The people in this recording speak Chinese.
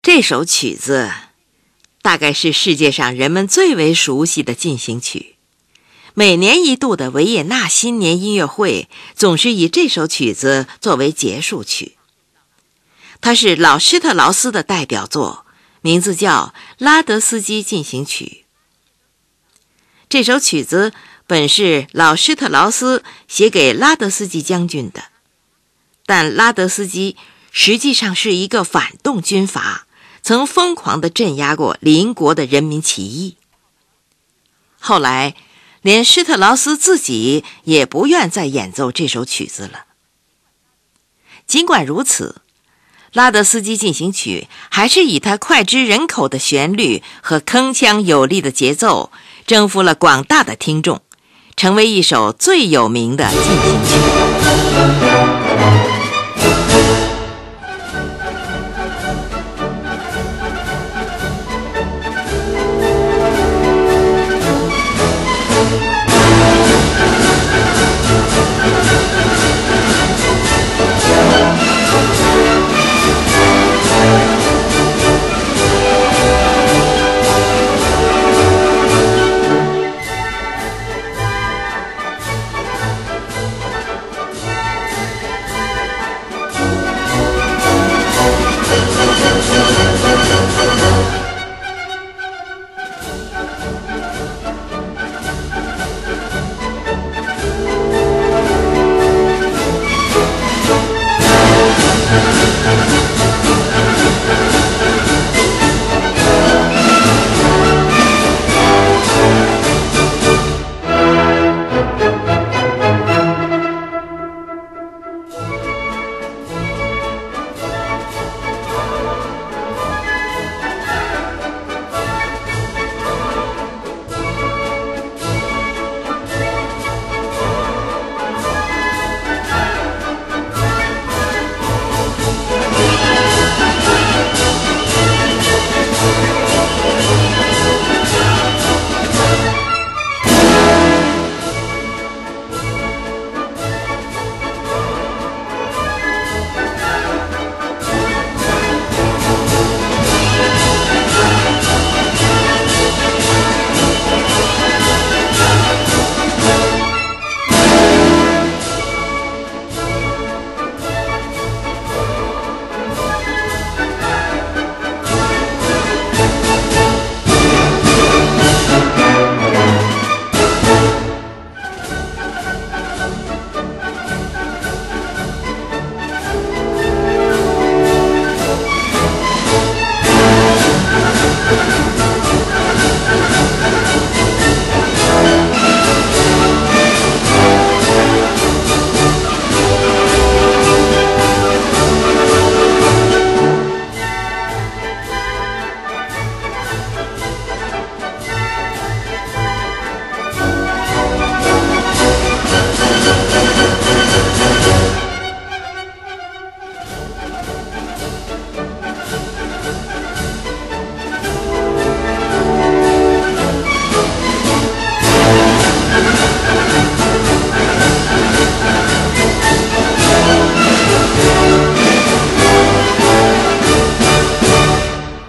这首曲子大概是世界上人们最为熟悉的进行曲，每年一度的维也纳新年音乐会总是以这首曲子作为结束曲。它是老施特劳斯的代表作，名字叫《拉德斯基进行曲》。这首曲子本是老施特劳斯写给拉德斯基将军的，但拉德斯基实际上是一个反动军阀，曾疯狂地镇压过邻国的人民起义。后来连施特劳斯自己也不愿再演奏这首曲子了。尽管如此，拉德斯基进行曲还是以它脍炙人口的旋律和铿锵有力的节奏征服了广大的听众，成为一首最有名的进行曲。